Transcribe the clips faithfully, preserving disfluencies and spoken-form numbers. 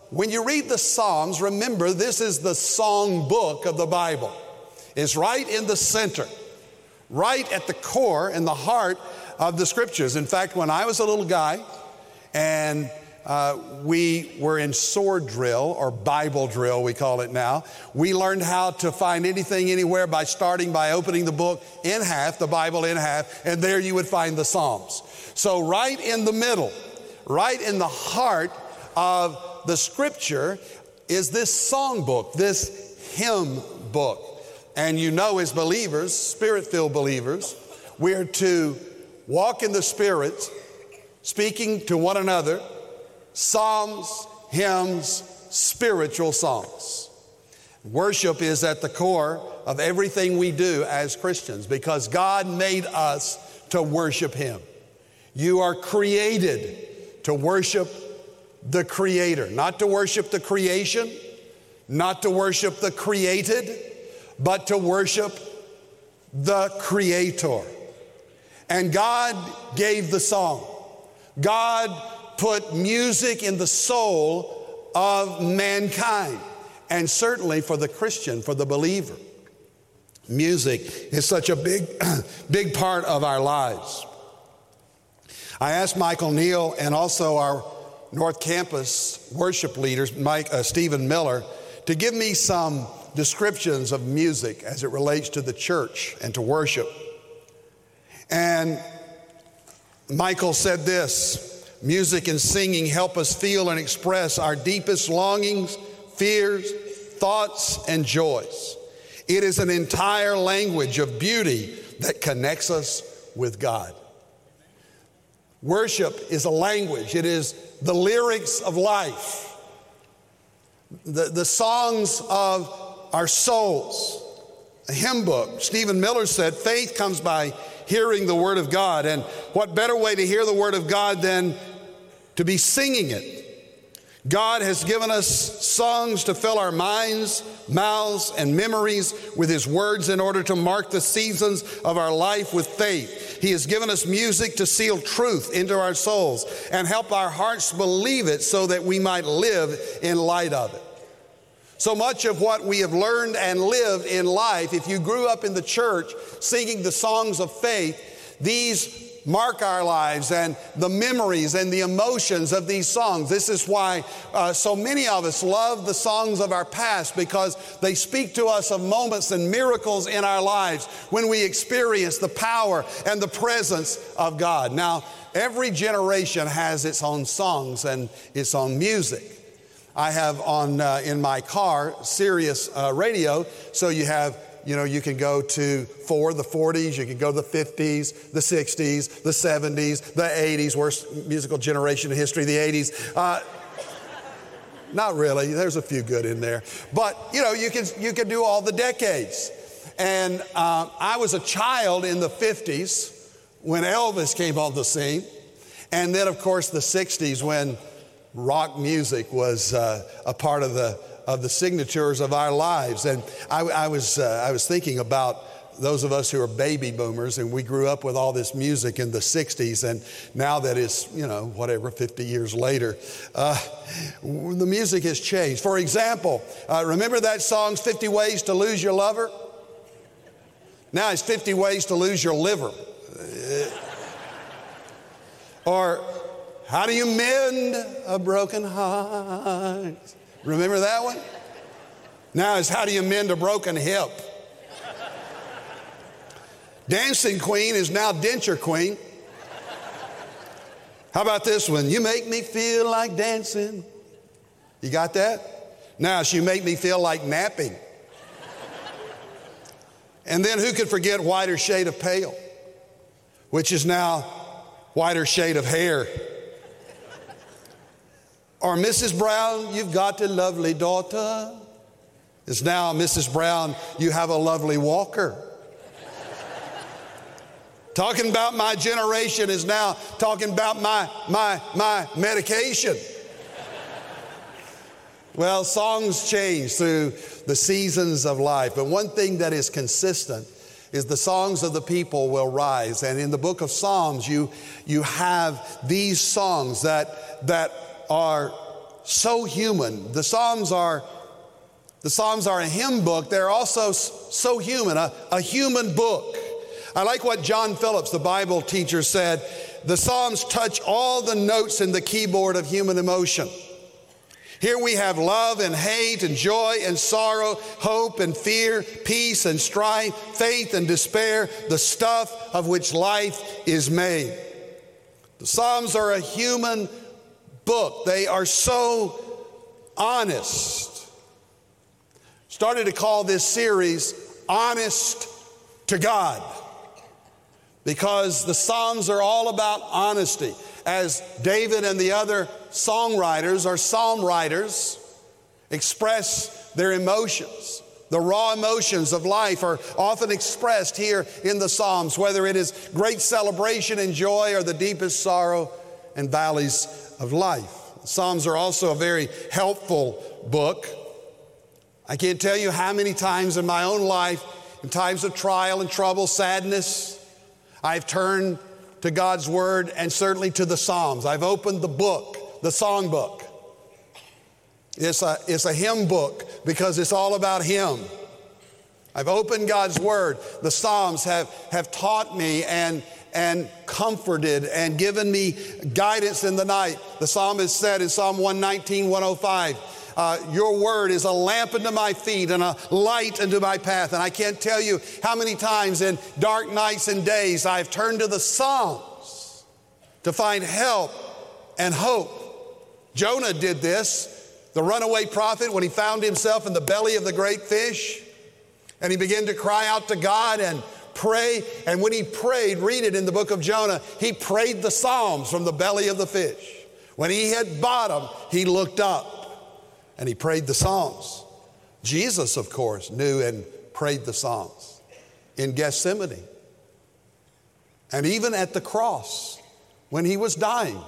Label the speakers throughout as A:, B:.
A: when you read the Psalms, remember this is the song book of the Bible. It's right in the center, right at the core and the heart of the Scriptures. In fact, when I was a little guy and uh, we were in sword drill, or Bible drill we call it now, we learned how to find anything anywhere by starting by opening the book in half, the Bible in half, and there you would find the Psalms. So right in the middle, right in the heart of the Scripture is this song book, this hymn book. And you know, as believers, Spirit-filled believers, we are to walk in the Spirit, speaking to one another, psalms, hymns, spiritual songs. Worship is at the core of everything we do as Christians because God made us to worship Him. You are created to worship the Creator, not to worship the creation, not to worship the created, but to worship the Creator. And God gave the song. God put music in the soul of mankind, and certainly for the Christian, for the believer. Music is such a big, big part of our lives. I asked Michael Neal and also our North Campus worship leaders, Mike, uh, Stephen Miller, to give me some descriptions of music as it relates to the church and to worship. And Michael said this: music and singing help us feel and express our deepest longings, fears, thoughts, and joys. It is an entire language of beauty that connects us with God. Worship is a language. It is the lyrics of life, the, the songs of our souls. A hymn book. Stephen Miller said, faith comes by hearing the Word of God. And what better way to hear the Word of God than to be singing it? God has given us songs to fill our minds, mouths, and memories with His words in order to mark the seasons of our life with faith. He has given us music to seal truth into our souls and help our hearts believe it so that we might live in light of it. So much of what we have learned and lived in life, if you grew up in the church singing the songs of faith, these mark our lives and the memories and the emotions of these songs. This is why uh, so many of us love the songs of our past, because they speak to us of moments and miracles in our lives when we experience the power and the presence of God. Now, every generation has its own songs and its own music. I have on uh, in my car Sirius uh, radio, so you have, you know, you can go to for the forties, you can go to the fifties, the sixties, the seventies, the eighties, worst musical generation in history, the eighties. Uh, not really, there's a few good in there. But, you know, you can, you can do all the decades. And uh, I was a child in the fifties when Elvis came on the scene. And then, of course, the sixties when rock music was uh, a part of the of the signatures of our lives. And I, I was uh, I was thinking about those of us who are baby boomers, and we grew up with all this music in the sixties, and now that it's, you know, whatever, fifty years later, uh, the music has changed. For example, uh, remember that song, fifty Ways to Lose Your Lover? Now it's fifty Ways to Lose Your Liver. Or, how do you mend a broken heart? Remember that one? Now it's how do you mend a broken hip? Dancing Queen is now Denture Queen. How about this one? You make me feel like dancing. You got that? Now she make me feel like napping. And then who could forget Whiter Shade of Pale, which is now Whiter Shade of Hair. Or Missus Brown, you've got a lovely daughter. It's now Missus Brown, you have a lovely walker. Talking about my generation is now talking about my, my, my medication. Well, songs change through the seasons of life, but one thing that is consistent is the songs of the people will rise. And in the book of Psalms, you, you have these songs that, that are so human. The Psalms are the Psalms are a hymn book. They're also so human, a, a human book. I like what John Phillips, the Bible teacher, said. The Psalms touch all the notes in the keyboard of human emotion. Here we have love and hate and joy and sorrow, hope and fear, peace and strife, faith and despair, the stuff of which life is made. The Psalms are a human book. They are so honest. Started to call this series Honest to God, because the Psalms are all about honesty. As David and the other songwriters or psalm writers express their emotions, the raw emotions of life are often expressed here in the Psalms, whether it is great celebration and joy or the deepest sorrow and valleys of life. The Psalms are also a very helpful book. I can't tell you how many times in my own life, in times of trial and trouble, sadness, I've turned to God's Word and certainly to the Psalms. I've opened the book, the song book. It's a, it's a hymn book because it's all about Him. I've opened God's Word. The Psalms have, have taught me and, and comforted and given me guidance in the night. The psalmist said in Psalm one nineteen, one oh five, Uh, your word is a lamp unto my feet and a light unto my path. And I can't tell you how many times in dark nights and days I've turned to the Psalms to find help and hope. Jonah did this, the runaway prophet, when he found himself in the belly of the great fish, and he began to cry out to God and pray. And when he prayed, read it in the book of Jonah, he prayed the Psalms from the belly of the fish. When he hit bottom, he looked up and he prayed the Psalms. Jesus, of course, knew and prayed the Psalms in Gethsemane. And even at the cross, when he was dying,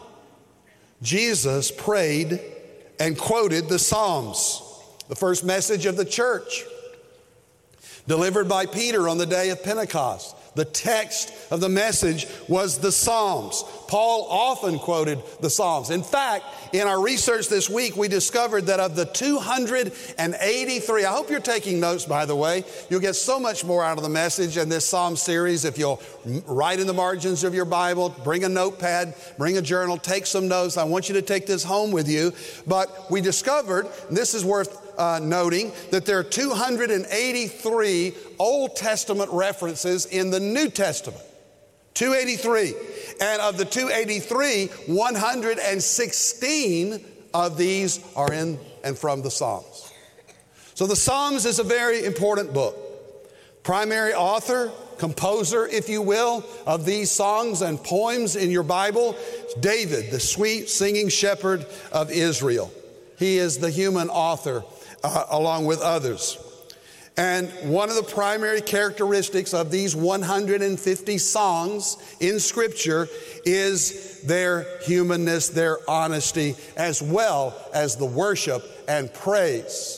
A: Jesus prayed and quoted the Psalms. The first message of the church, delivered by Peter on the day of Pentecost. The text of the message was the Psalms. Paul often quoted the Psalms. In fact, in our research this week, we discovered that of the two hundred eighty-three, I hope you're taking notes, by the way. You'll get so much more out of the message in this Psalm series if you'll write in the margins of your Bible, bring a notepad, bring a journal, take some notes. I want you to take this home with you. But we discovered, and this is worth Uh, noting, that there are two hundred eighty-three Old Testament references in the New Testament. two hundred eighty-three. And of the two hundred eighty-three, one hundred sixteen of these are in and from the Psalms. So the Psalms is a very important book. Primary author, composer, if you will, of these songs and poems in your Bible is David, the sweet singing shepherd of Israel. He is the human author Uh, along with others. And one of the primary characteristics of these one hundred fifty songs in Scripture is their humanness, their honesty, as well as the worship and praise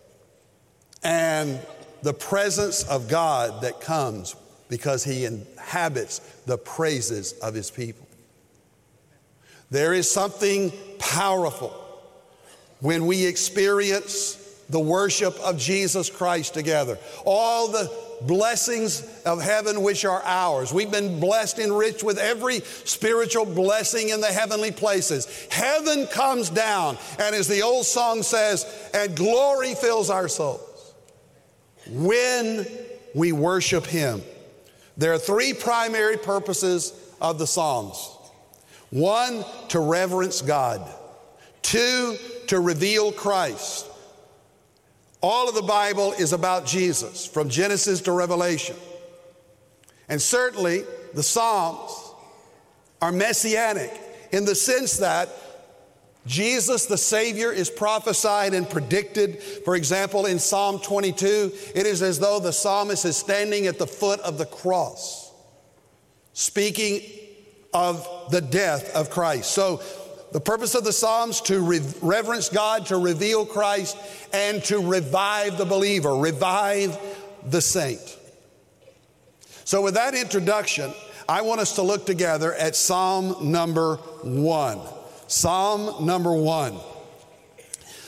A: and the presence of God that comes because He inhabits the praises of His people. There is something powerful when we experience the worship of Jesus Christ together. All the blessings of heaven which are ours. We've been blessed, enriched with every spiritual blessing in the heavenly places. Heaven comes down, and as the old song says, and glory fills our souls when we worship Him. There are three primary purposes of the Psalms. One, to reverence God. Two, to reveal Christ. All of the Bible is about Jesus, from Genesis to Revelation. And certainly, the Psalms are messianic in the sense that Jesus, the Savior, is prophesied and predicted. For example, in Psalm twenty-two, it is as though the psalmist is standing at the foot of the cross, speaking of the death of Christ. So, the purpose of the Psalms, to re- reverence God, to reveal Christ, and to revive the believer, revive the saint. So with that introduction, I want us to look together at Psalm number one. Psalm number one.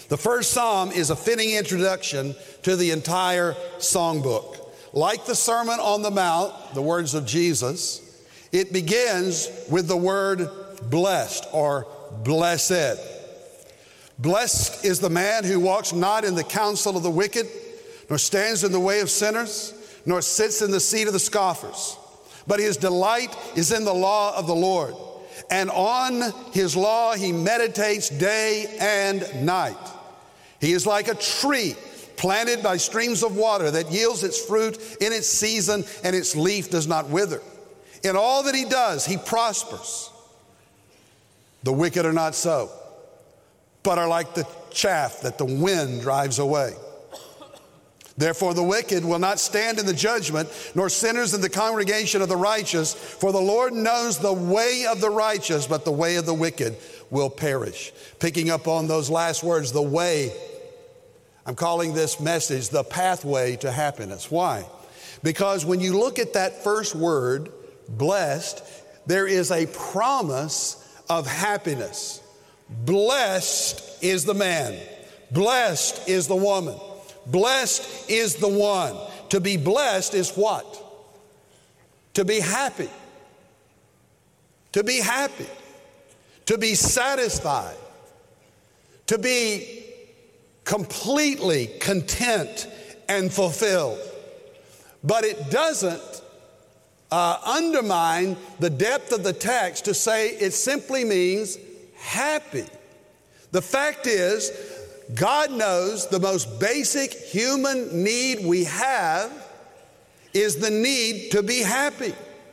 A: The first psalm is a fitting introduction to the entire songbook. Like the Sermon on the Mount, the words of Jesus, it begins with the word blessed or blessed. Blessed is the man who walks not in the counsel of the wicked, nor stands in the way of sinners, nor sits in the seat of the scoffers. But his delight is in the law of the Lord, and on his law he meditates day and night. He is like a tree planted by streams of water that yields its fruit in its season, and its leaf does not wither. In all that he does, he prospers. The wicked are not so, but are like the chaff that the wind drives away. Therefore the wicked will not stand in the judgment, nor sinners in the congregation of the righteous. For the Lord knows the way of the righteous, but the way of the wicked will perish. Picking up on those last words, the way, I'm calling this message the pathway to happiness. Why? Because when you look at that first word, blessed, there is a promise of happiness. Blessed is the man. Blessed is the woman. Blessed is the one. To be blessed is what? To be happy. To be happy. To be satisfied. To be completely content and fulfilled. But it doesn't uh, undermine the depth of the text to say it simply means happy. The fact is, God knows the most basic human need we have is the need to be happy.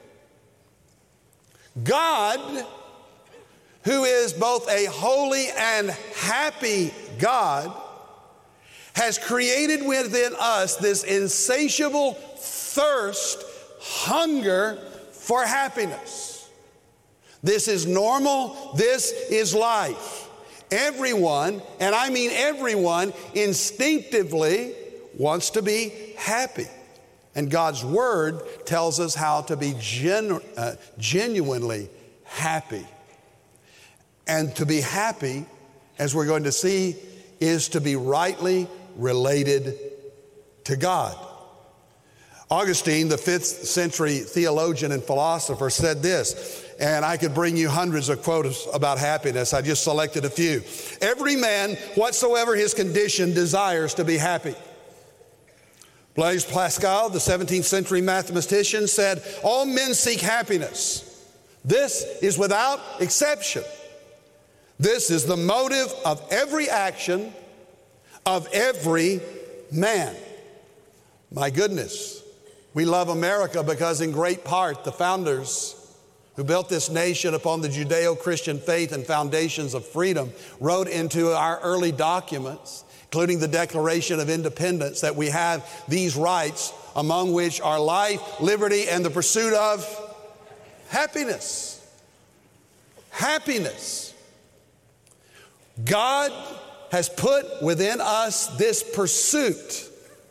A: God, who is both a holy and happy God, has created within us this insatiable thirst, hunger for happiness. This is normal. This is life. Everyone, and I mean everyone, instinctively wants to be happy. And God's Word tells us how to be genu- uh, genuinely happy. And to be happy, as we're going to see, is to be rightly related to God. Augustine, the fifth century theologian and philosopher, said this, and I could bring you hundreds of quotes about happiness. I just selected a few. Every man, whatsoever his condition, desires to be happy. Blaise Pascal, the seventeenth century mathematician, said, all men seek happiness. This is without exception. This is the motive of every action of every man. My goodness, we love America because in great part the founders who built this nation upon the Judeo-Christian faith and foundations of freedom wrote into our early documents, including the Declaration of Independence, that we have these rights, among which are life, liberty, and the pursuit of happiness. Happiness. God has put within us this pursuit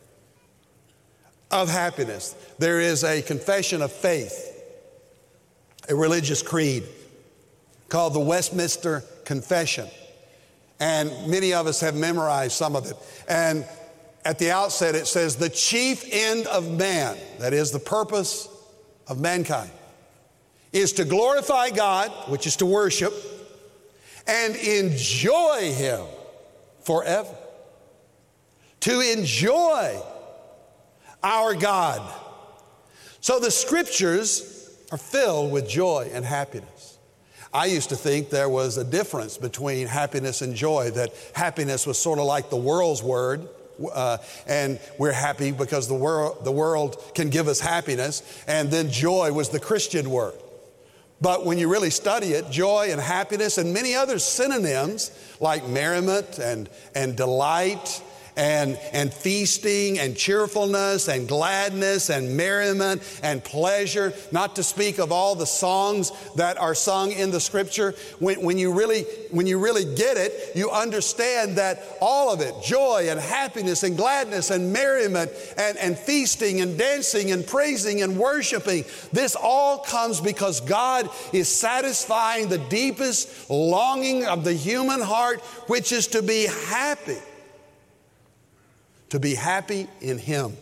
A: of happiness. There is a confession of faith, a religious creed called the Westminster Confession. And many of us have memorized some of it. And at the outset it says, the chief end of man, that is the purpose of mankind, is to glorify God, which is to worship, and enjoy Him forever. To enjoy our God. So the scriptures are filled with joy and happiness. I used to think there was a difference between happiness and joy, that happiness was sort of like the world's word, uh, and we're happy because the world, the world can give us happiness, and then joy was the Christian word. But when you really study it, joy and happiness and many other synonyms like merriment and, and delight and, and feasting and cheerfulness and gladness and merriment and pleasure, not to speak of all the songs that are sung in the Scripture. When, when you really, when you really get it, you understand that all of it, joy and happiness and gladness and merriment and, and feasting and dancing and praising and worshiping, this all comes because God is satisfying the deepest longing of the human heart, which is to be happy. To be happy in Him.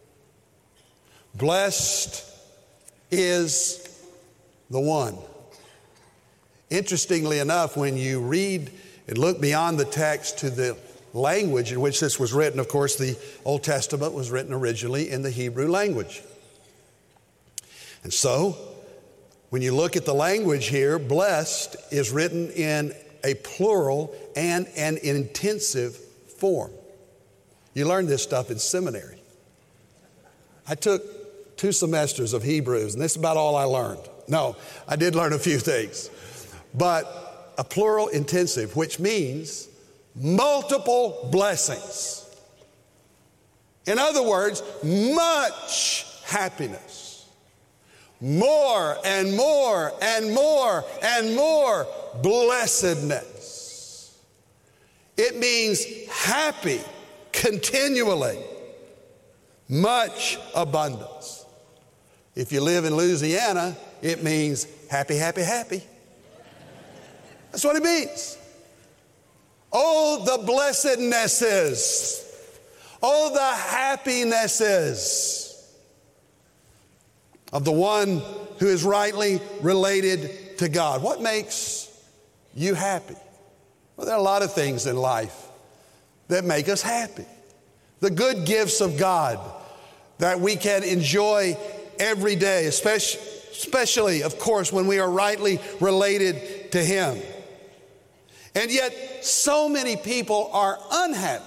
A: Blessed is the one. Interestingly enough, when you read and look beyond the text to the language in which this was written, of course, the Old Testament was written originally in the Hebrew language. And so, when you look at the language here, blessed is written in a plural and an intensive form. You learn this stuff in seminary. I took two semesters of Hebrews, and this is about all I learned. No, I did learn a few things. But a plural intensive, which means multiple blessings. In other words, much happiness. More and more and more and more blessedness. It means happy continually. Much abundance. If you live in Louisiana, it means happy, happy, happy. That's what it means. Oh, the blessednesses. Oh, the happinesses of the one who is rightly related to God. What makes you happy? Well, there are a lot of things in life that make us happy. The good gifts of God that we can enjoy every day, especially, especially, of course, when we are rightly related to Him. And yet, so many people are unhappy.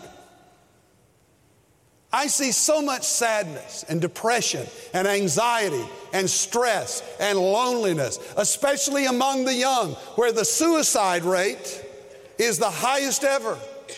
A: I see so much sadness and depression and anxiety and stress and loneliness, especially among the young, where the suicide rate is the highest ever.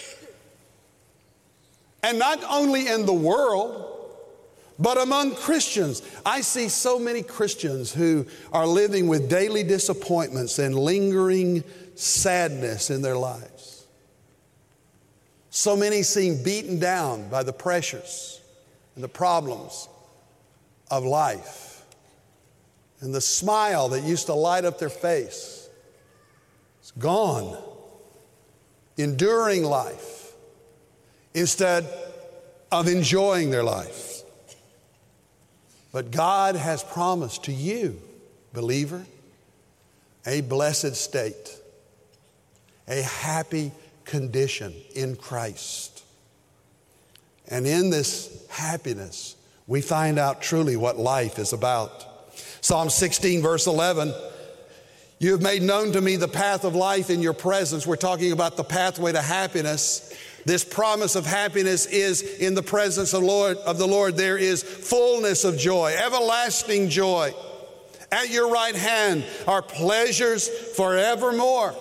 A: And not only in the world, but among Christians. I see so many Christians who are living with daily disappointments and lingering sadness in their lives. So many seem beaten down by the pressures and the problems of life. And the smile that used to light up their face is gone. Enduring life instead of enjoying their life. But God has promised to you, believer, a blessed state, a happy condition in Christ. And in this happiness, we find out truly what life is about. Psalm sixteen, verse eleven, you have made known to me the path of life in your presence. We're talking about the pathway to happiness. This promise of happiness is in the presence of, Lord, of the Lord. There is fullness of joy, everlasting joy. At your right hand are pleasures forevermore.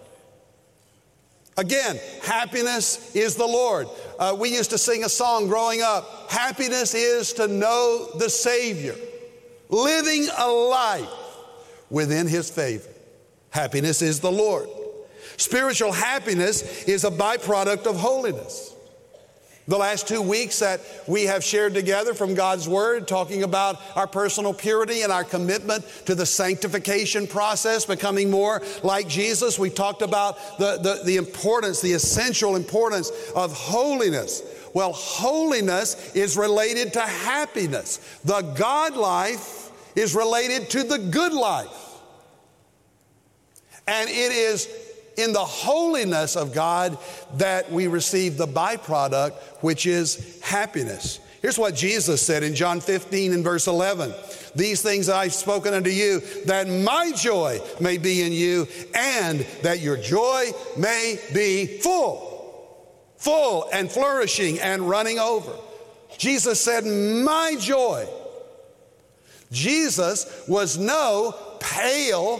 A: Again, happiness is the Lord. Uh, we used to sing a song growing up. Happiness is to know the Savior, living a life within His favor. Happiness is the Lord. Spiritual happiness is a byproduct of holiness. The last two weeks that we have shared together from God's Word, talking about our personal purity and our commitment to the sanctification process, becoming more like Jesus. We talked about the, the, the importance, the essential importance of holiness. Well, holiness is related to happiness. The God life is related to the good life. And it is in the holiness of God that we receive the byproduct, which is happiness. Here's what Jesus said in John fifteen and verse eleven. These things I've spoken unto you, that my joy may be in you, and that your joy may be full. Full and flourishing and running over. Jesus said, my joy. Jesus was no pale,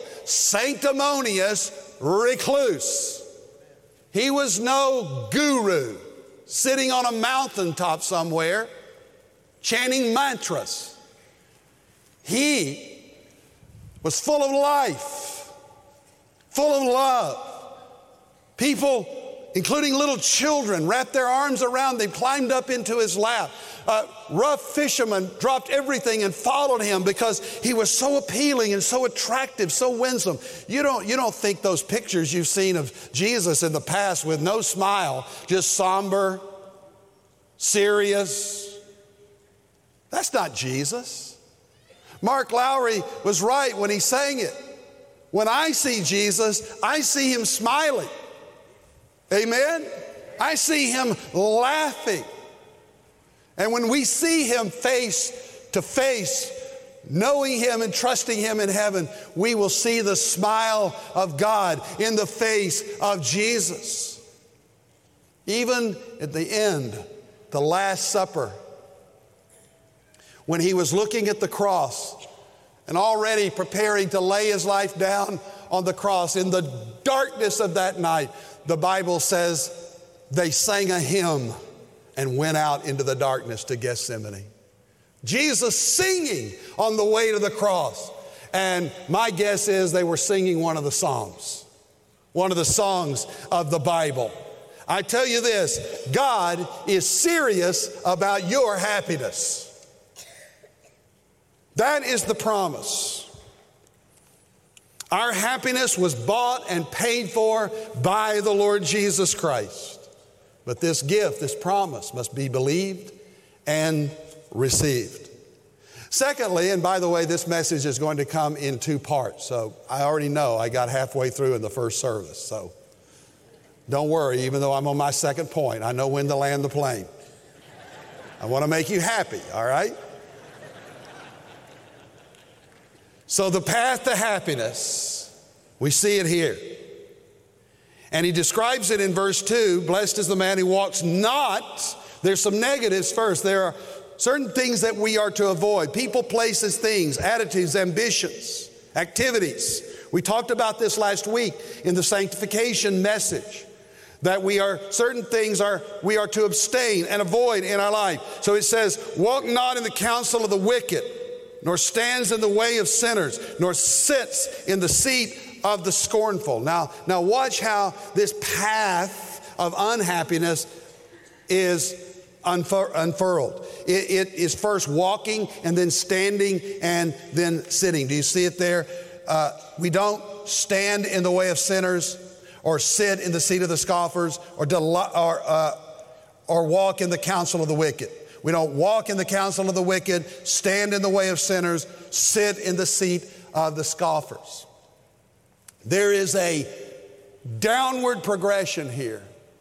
A: sanctimonious recluse. He was no guru. sitting on a mountaintop somewhere, chanting mantras. He was full of life, full of love. People, including little children, wrapped their arms around him, climbed up into his lap. Uh, rough fishermen dropped everything and followed him because he was so appealing and so attractive, so winsome. You don't, you don't think those pictures you've seen of Jesus in the past with no smile, just somber, serious. That's not Jesus. Mark Lowry was right when he sang it. When I see Jesus, I see him smiling. Amen? I see him laughing. And when we see him face to face, knowing him and trusting him in heaven, we will see the smile of God in the face of Jesus. Even at the end, the Last Supper, when he was looking at the cross and already preparing to lay his life down on the cross, in the darkness of that night, the Bible says they sang a hymn and went out into the darkness to Gethsemane. Jesus singing on the way to the cross. And my guess is they were singing one of the Psalms, one of the songs of the Bible. I tell you this, God is serious about your happiness. That is the promise. Our happiness was bought and paid for by the Lord Jesus Christ. But this gift, this promise, must be believed and received. Secondly, and by the way, this message is going to come in two parts. So I already know I got halfway through in the first service. So don't worry, even though I'm on my second point, I know when to land the plane. I want to make you happy, all right? So the path to happiness, we see it here. And he describes it in verse two, blessed is the man who walks not. There's some negatives first. There are certain things that we are to avoid. People, places, things, attitudes, ambitions, activities. We talked about this last week in the sanctification message. That we are, certain things are, we are to abstain and avoid in our life. So it says, walk not in the counsel of the wicked, nor stands in the way of sinners, nor sits in the seat of the scornful. Now, now watch how this path of unhappiness is unfur- unfurled. It, it is first walking and then standing and then sitting. Do you see it there? Uh, we don't stand in the way of sinners or sit in the seat of the scoffers or, del- or, uh, or walk in the counsel of the wicked. We don't walk in the counsel of the wicked, stand in the way of sinners, sit in the seat of the scoffers. There is a downward progression here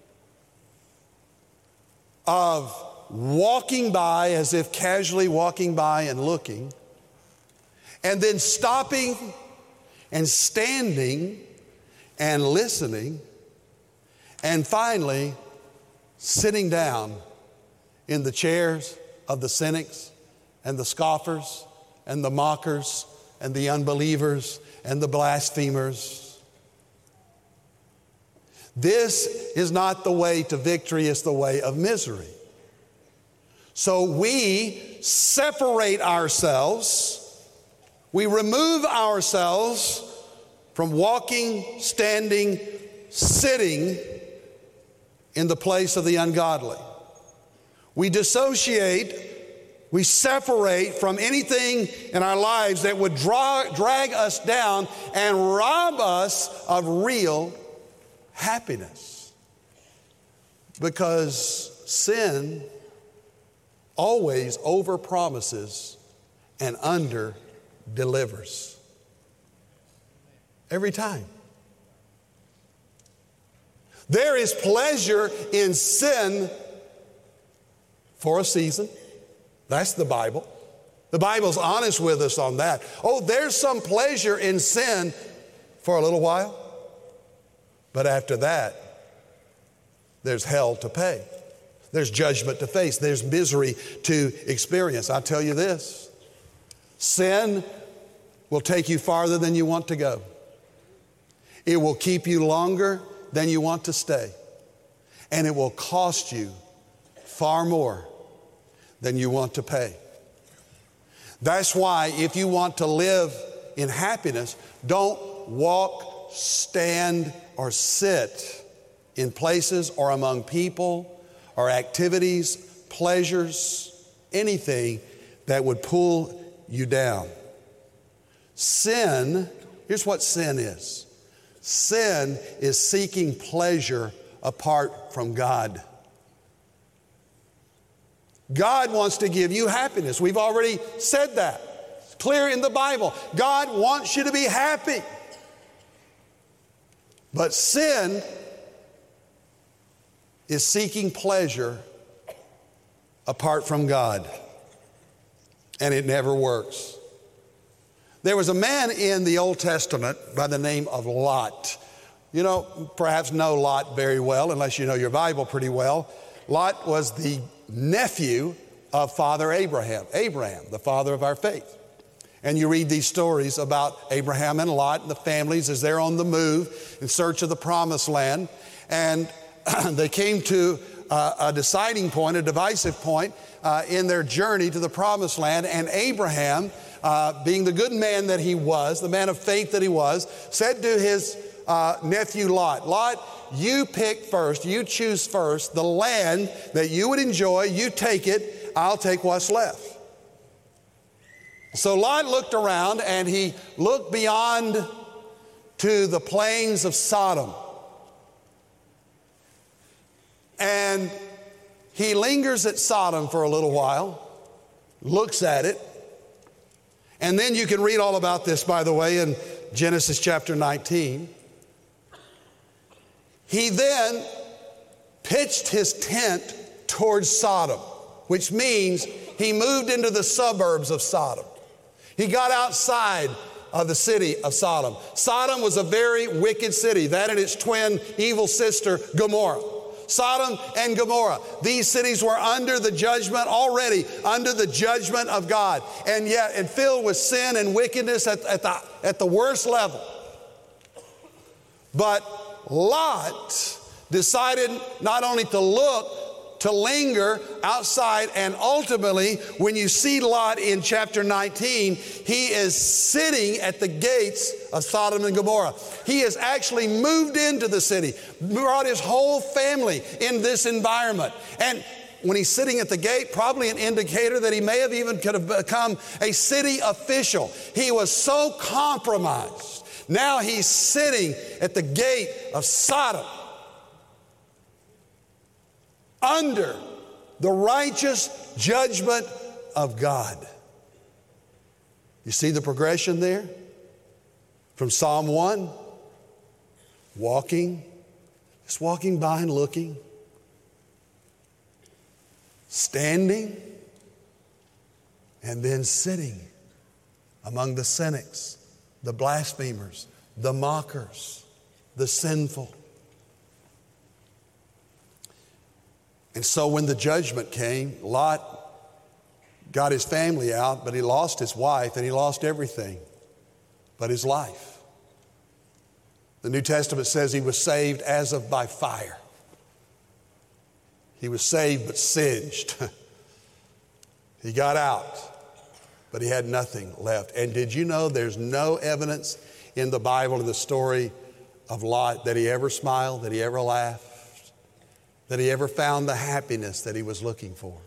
A: of walking by as if casually walking by and looking, and then stopping and standing and listening, and finally sitting down in the chairs of the cynics and the scoffers and the mockers and the unbelievers and the blasphemers. This is not the way to victory, it's the way of misery. So we separate ourselves, we remove ourselves from walking, standing, sitting in the place of the ungodly. We dissociate, we separate from anything in our lives that would draw, drag us down and rob us of real happiness. Because sin always overpromises and under-delivers. Every time. There is pleasure in sin for a season. That's the Bible. The Bible's honest with us on that. Oh, there's some pleasure in sin for a little while. But after that, there's hell to pay. There's judgment to face. There's misery to experience. I'll tell you this. Sin will take you farther than you want to go. It will keep you longer than you want to stay. And it will cost you far more than you want to pay. That's why if you want to live in happiness, don't walk, stand, or sit in places or among people or activities, pleasures, anything that would pull you down. Sin, here's what sin is. Sin is seeking pleasure apart from God. God wants to give you happiness. We've already said that. It's clear in the Bible. God wants you to be happy. But sin is seeking pleasure apart from God. And it never works. There was a man in the Old Testament by the name of Lot. You know, perhaps know Lot very well, unless you know your Bible pretty well. Lot was the nephew of Father Abraham, Abraham, the father of our faith. And you read these stories about Abraham and Lot and the families as they're on the move in search of the promised land. And they came to uh, a deciding point, a divisive point uh, in their journey to the promised land. And Abraham, uh, being the good man that he was, the man of faith that he was, said to his uh, nephew Lot, Lot, you pick first, you choose first the land that you would enjoy, you take it, I'll take what's left. So Lot looked around and he looked beyond to the plains of Sodom. And he lingers at Sodom for a little while, looks at it, and then you can read all about this, by the way, in Genesis chapter nineteen. He then pitched his tent towards Sodom, which means he moved into the suburbs of Sodom. He got outside of the city of Sodom. Sodom was a very wicked city, that and its twin evil sister, Gomorrah. Sodom and Gomorrah. These cities were under the judgment, already under the judgment of God. And yet, and filled with sin and wickedness at, at, the, at the worst level. But Lot decided not only to look, to linger outside, and ultimately, when you see Lot in chapter nineteen, he is sitting at the gates of Sodom and Gomorrah. He has actually moved into the city, brought his whole family in this environment. And when he's sitting at the gate, probably an indicator that he may have even could have become a city official. He was so compromised. Now he's sitting at the gate of Sodom, under the righteous judgment of God. You see the progression there? From Psalm one, walking, just walking by and looking, standing, and then sitting among the cynics, the blasphemers, the mockers, the sinful. And so when the judgment came, Lot got his family out, but he lost his wife and he lost everything but his life. The New Testament says he was saved as of by fire. He was saved but singed. He got out, but he had nothing left. And did you know there's no evidence in the Bible, in the story of Lot, that he ever smiled, that he ever laughed, that he ever found the happiness that he was looking for?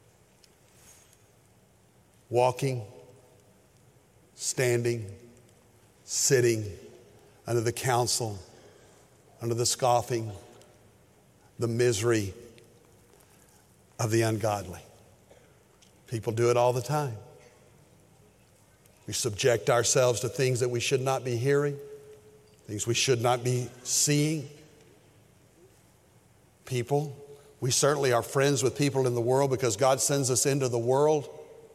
A: Walking, standing, sitting under the counsel, under the scoffing, the misery of the ungodly. People do it all the time. We subject ourselves to things that we should not be hearing, things we should not be seeing. People, we certainly are friends with people in the world because God sends us into the world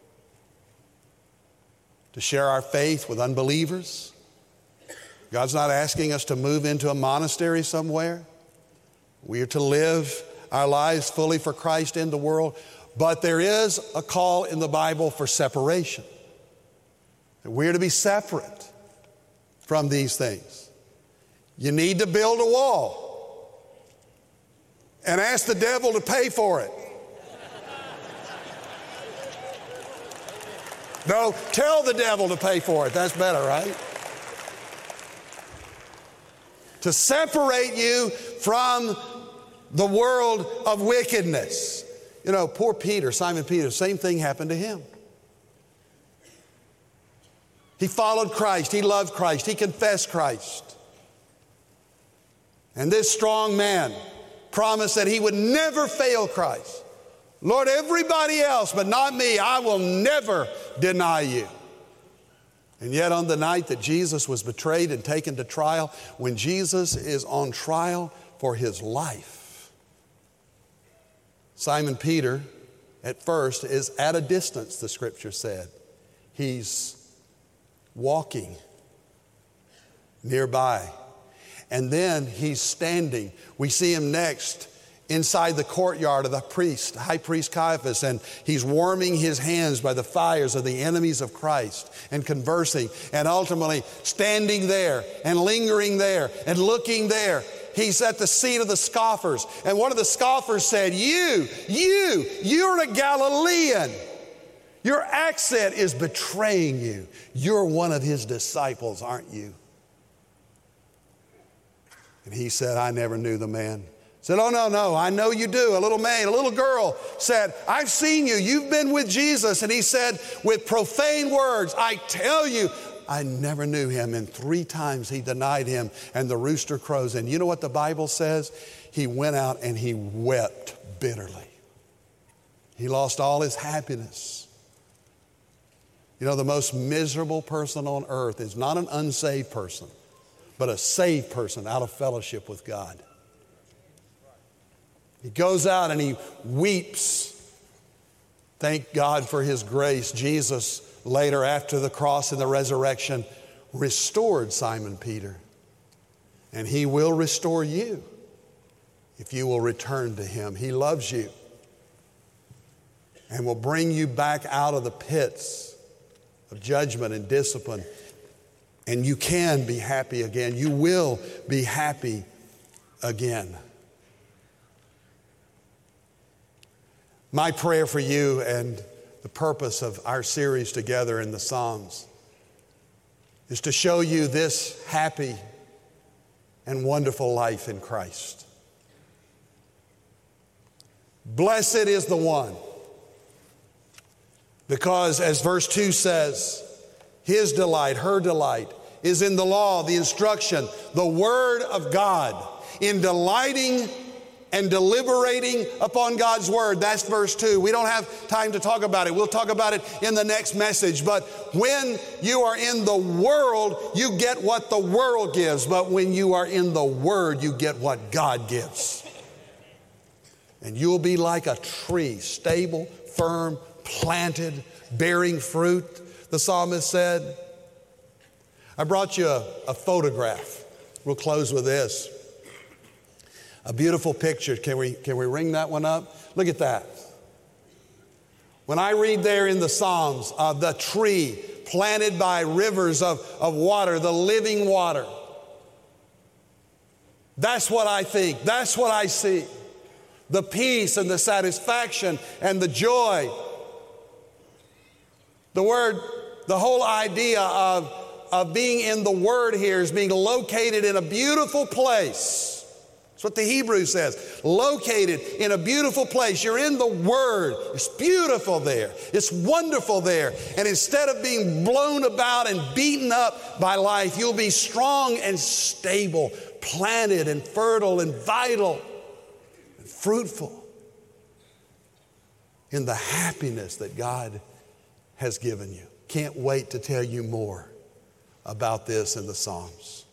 A: to share our faith with unbelievers. God's not asking us to move into a monastery somewhere. We are to live our lives fully for Christ in the world. But there is a call in the Bible for separation. We're to be separate from these things. You need to build a wall and ask the devil to pay for it. No, tell the devil to pay for it. That's better, right? To separate you from the world of wickedness. You know, poor Peter, Simon Peter, same thing happened to him. He followed Christ. He loved Christ. He confessed Christ. And this strong man promised that he would never fail Christ. Lord, everybody else, but not me. I will never deny you. And yet on the night that Jesus was betrayed and taken to trial, when Jesus is on trial for his life, Simon Peter, at first, is at a distance, the scripture said. He's walking nearby. And then he's standing. We see him next inside the courtyard of the priest, high priest Caiaphas, and he's warming his hands by the fires of the enemies of Christ and conversing, and ultimately standing there and lingering there and looking there. He's at the seat of the scoffers. And one of the scoffers said, you, you, you're a Galilean. Your accent is betraying you. You're one of his disciples, aren't you? And he said, I never knew the man. Said, oh, no, no, I know you do. A little man, a little girl said, I've seen you. You've been with Jesus. And he said, with profane words, I tell you, I never knew him. And three times he denied him, and the rooster crows. And you know what the Bible says? He went out and he wept bitterly. He lost all his happiness. You know, the most miserable person on earth is not an unsaved person, but a saved person out of fellowship with God. He goes out and he weeps. Thank God for his grace. Jesus later, after the cross and the resurrection, restored Simon Peter. And he will restore you if you will return to him. He loves you and will bring you back out of the pits of judgment and discipline. And you can be happy again. You will be happy again. My prayer for you and the purpose of our series together in the Psalms is to show you this happy and wonderful life in Christ. Blessed is the one, because as verse two says, his delight, her delight is in the law, the instruction, the word of God, in delighting and deliberating upon God's word. That's verse two. We don't have time to talk about it. We'll talk about it in the next message. But when you are in the world, you get what the world gives. But when you are in the word, you get what God gives. And you'll be like a tree, stable, firm, planted, bearing fruit, the psalmist said. I brought you a, a photograph. We'll close with this. A beautiful picture. Can we, can we ring that one up? Look at that. When I read there in the Psalms of the tree planted by rivers of, of water, the living water, that's what I think. That's what I see. The peace and the satisfaction and the joy. The word, the whole idea of, of being in the Word here is being located in a beautiful place. That's what the Hebrew says. Located in a beautiful place. You're in the Word. It's beautiful there. It's wonderful there. And instead of being blown about and beaten up by life, you'll be strong and stable, planted and fertile and vital and fruitful in the happiness that God has given you. Can't wait to tell you more about this in the Psalms.